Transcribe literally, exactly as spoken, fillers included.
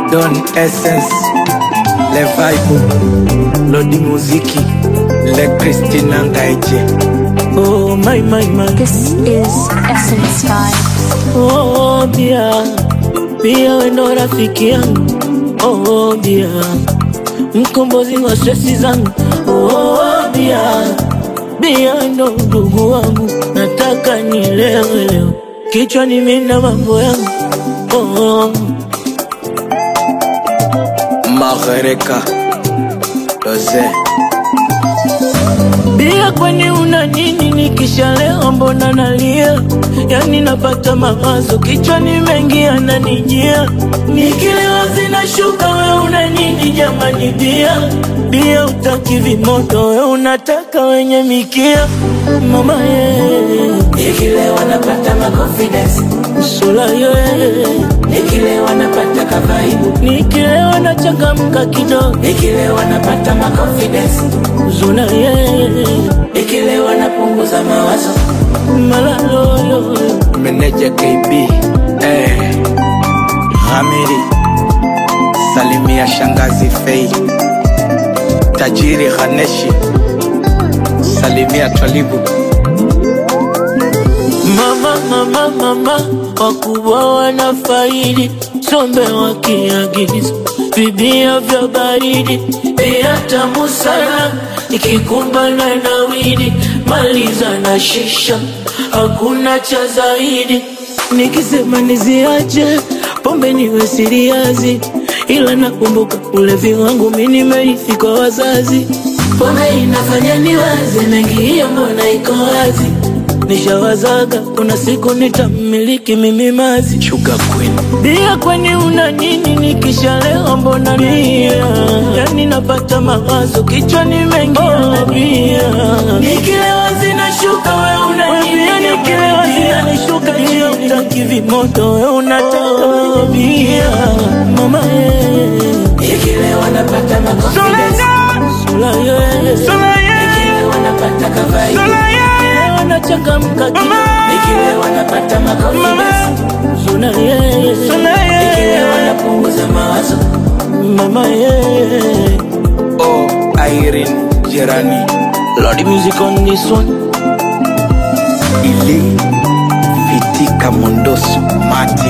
Don Essence, Le Vibe, Lodi Muziki, Le Christina Ngaije. Oh my my my, This is Essence Vibe. oh bia, bia wendo rafiki yangu. Oh bia, mkombozi wa stresi zangu. Oh bia, bia ndo ndugu wangu. Nataka nielewe leo, kichwa nimina mambo yangu. Oh Maghereka Doze. Bia kwani una nini nikisha leo mbona nalia? Yani napata mawazo kichwani mengi yananijia. Nikilewa zinashuka we una nini jamani bia? Bia utaki vimoto we unataka wenye mikia. Mama ye Nikilewa napata ma confidence. Sula ye Nikilewa napata kavaibu. Nikilewa nachangamka kidogo. Nikilewa napata ma confidence. Zuna ye Nikilewa napunguza mawazo. malalo Meneja K B, eh Hamiri, Salimia Shangazi Fei, Tajiri Haneshi, Salimia Twalibu. Mama, mama, mama, wakubwa wanafaidi, sombe wakiagiza, vibia vya baridi, bia tamu sana, ikikumbana na widi, maliza na shisha, hakuna cha zaidi. Nikisema niziache, pombe niwe siriazi, ila nakumbuka ulevi wangu mimi nimerithi kwa wazazi. Pombe inafanya niwaze mengi, hiyo mbona iko wazi. Nishawazaga kuna siku nitamiliki mimi mazi. Sugar Queen. Bia kwani una nini nikisha leo mbona bia? Yani napata mawazo kichwani mengi yana bia. Nikilewa zinashuka we una nini? Nikilewa zinashuka bia utaki vimoto we unataka wenye bia. Mama ye Nikilewa napata ma confidence. Sula ye Sula ye Nikilewa napata kavaibu. nachangamka kidogo. Nikilewa napata ma confidence. Sula ye Sula ye Nikilewa napunguza mawazo. Mama ye Oh, Irene Jerani, Lordy music on this one. Ili Fitika Mondoso Mati.